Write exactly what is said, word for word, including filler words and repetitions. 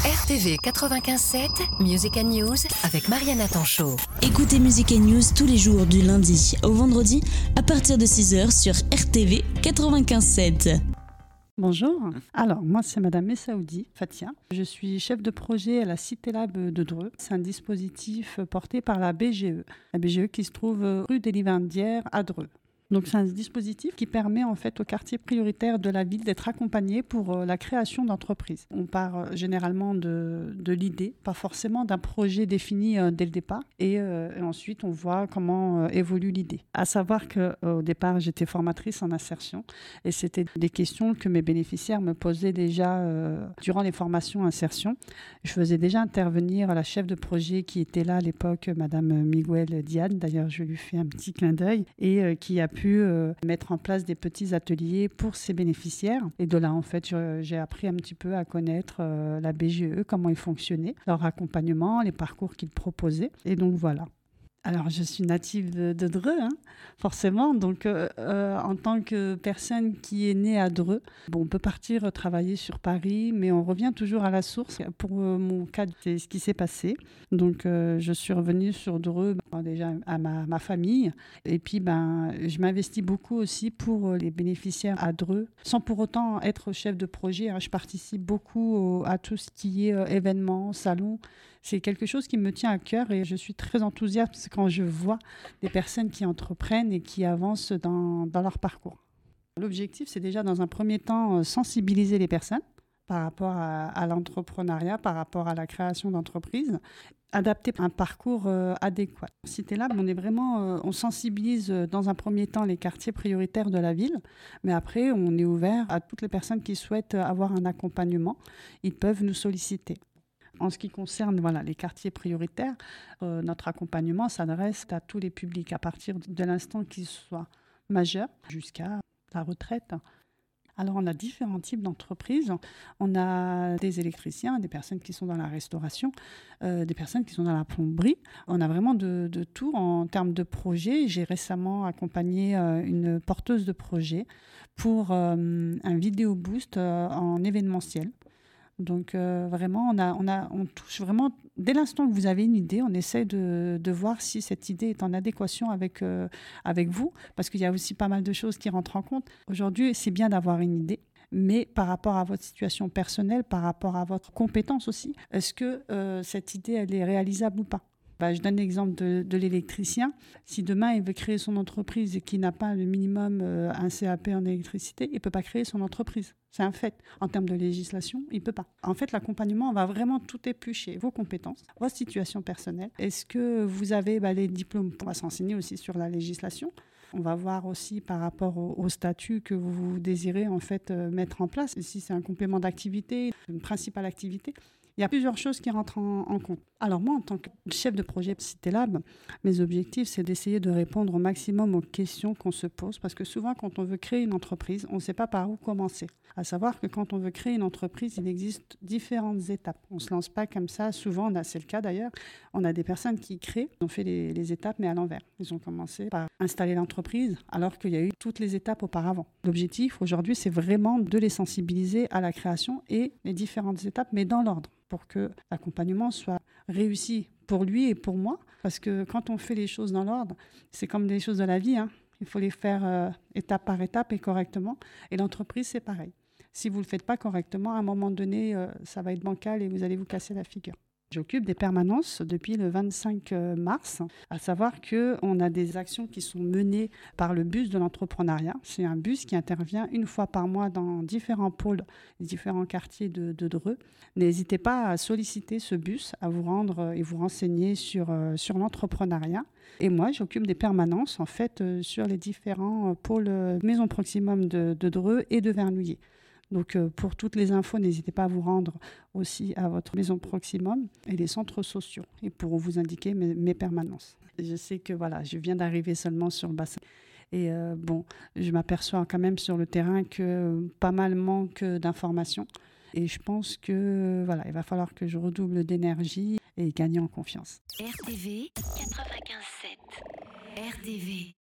R T V quatre-vingt-quinze sept, Music and News avec Mariana Tanchot. Écoutez Music and News tous les jours du lundi au vendredi à partir de six heures sur R T V quatre-vingt-quinze sept. Bonjour, alors moi c'est Madame Messaoudi Fatia. Je suis chef de projet à la Cité Lab de Dreux. C'est un dispositif porté par la B G E. La B G E qui se trouve rue des Livardières à Dreux. Donc c'est un dispositif qui permet en fait aux quartiers prioritaires de la ville d'être accompagnés pour la création d'entreprises. On part généralement de, de l'idée, pas forcément d'un projet défini euh, dès le départ, et, euh, et ensuite on voit comment euh, évolue l'idée. À savoir qu'au départ j'étais formatrice en insertion et c'était des questions que mes bénéficiaires me posaient déjà euh, durant les formations insertion. Je faisais déjà intervenir la chef de projet qui était là à l'époque, Madame Miguel Diane, d'ailleurs je lui fais un petit clin d'œil, et euh, qui a pu euh, mettre en place des petits ateliers pour ses bénéficiaires. Et de là, en fait, je, j'ai appris un petit peu à connaître euh, la B G E, comment ils fonctionnaient, leur accompagnement, les parcours qu'ils proposaient. Et donc, voilà. Alors, je suis native de, de Dreux, hein, forcément. Donc, euh, euh, en tant que personne qui est née à Dreux, bon, on peut partir travailler sur Paris, mais on revient toujours à la source. Pour euh, mon cas, c'est ce qui s'est passé. Donc, euh, je suis revenue sur Dreux, ben, déjà à ma, ma famille. Et puis, ben, je m'investis beaucoup aussi pour les bénéficiaires à Dreux, sans pour autant être chef de projet. Hein. Je participe beaucoup au, à tout ce qui est euh, événements, salons. C'est quelque chose qui me tient à cœur et je suis très enthousiaste quand je vois des personnes qui entreprennent et qui avancent dans, dans leur parcours. L'objectif, c'est déjà dans un premier temps sensibiliser les personnes par rapport à, à l'entrepreneuriat, par rapport à la création d'entreprises, adapter un parcours euh, adéquat. Cité Lab, on est vraiment, euh, on sensibilise euh, dans un premier temps les quartiers prioritaires de la ville, mais après, on est ouvert à toutes les personnes qui souhaitent avoir un accompagnement. Ils peuvent nous solliciter. En ce qui concerne voilà, les quartiers prioritaires, euh, notre accompagnement s'adresse à tous les publics à partir de l'instant qu'ils soient majeurs jusqu'à la retraite. Alors, on a différents types d'entreprises. On a des électriciens, des personnes qui sont dans la restauration, euh, des personnes qui sont dans la plomberie. On a vraiment de, de tout en termes de projets. J'ai récemment accompagné euh, une porteuse de projet pour euh, un vidéo boost euh, en événementiel. Donc euh, vraiment, on, a, on, a, on touche vraiment, dès l'instant que vous avez une idée, on essaie de, de voir si cette idée est en adéquation avec, euh, avec vous, parce qu'il y a aussi pas mal de choses qui rentrent en compte. Aujourd'hui, c'est bien d'avoir une idée, mais par rapport à votre situation personnelle, par rapport à votre compétence aussi, est-ce que euh, cette idée, elle est réalisable ou pas ? Bah, je donne l'exemple de, de l'électricien. Si demain, il veut créer son entreprise et qu'il n'a pas le minimum euh, un C A P en électricité, il ne peut pas créer son entreprise. C'est un fait. En termes de législation, il ne peut pas. En fait, l'accompagnement va vraiment tout éplucher. Vos compétences, votre situation personnelle. Est-ce que vous avez bah, les diplômes ? On va s'enseigner aussi sur la législation. On va voir aussi par rapport au, au statut que vous désirez en fait, euh, mettre en place. Et si c'est un complément d'activité, une principale activité, il y a plusieurs choses qui rentrent en, en compte. Alors moi, en tant que chef de projet Cité Lab, mes objectifs, c'est d'essayer de répondre au maximum aux questions qu'on se pose. Parce que souvent, quand on veut créer une entreprise, on ne sait pas par où commencer. À savoir que quand on veut créer une entreprise, il existe différentes étapes. On ne se lance pas comme ça. Souvent, on a, c'est le cas d'ailleurs, on a des personnes qui créent, ont fait les, les étapes, mais à l'envers. Ils ont commencé par installer l'entreprise, alors qu'il y a eu toutes les étapes auparavant. L'objectif, aujourd'hui, c'est vraiment de les sensibiliser à la création et les différentes étapes, mais dans l'ordre, pour que l'accompagnement soit réussi pour lui et pour moi. Parce que quand on fait les choses dans l'ordre, c'est comme des choses de la vie, hein. Il faut les faire euh, étape par étape et correctement. Et l'entreprise, c'est pareil. Si vous ne le faites pas correctement, à un moment donné, euh, ça va être bancal et vous allez vous casser la figure. J'occupe des permanences depuis le vingt-cinq mars, à savoir qu'on a des actions qui sont menées par le bus de l'entrepreneuriat. C'est un bus qui intervient une fois par mois dans différents pôles, différents quartiers de, de Dreux. N'hésitez pas à solliciter ce bus, à vous rendre et vous renseigner sur, sur l'entrepreneuriat. Et moi, j'occupe des permanences en fait, sur les différents pôles Maison Proximum de, de Dreux et de Vernouillet. Donc, euh, pour toutes les infos, n'hésitez pas à vous rendre aussi à votre maison Proximum et les centres sociaux et pour vous indiquer mes, mes permanences. Je sais que voilà, je viens d'arriver seulement sur le bassin. Et euh, bon, je m'aperçois quand même sur le terrain que euh, pas mal manque d'informations. Et je pense que voilà, il va falloir que je redouble d'énergie et gagner en confiance. R T V quatre-vingt-quinze sept. R T V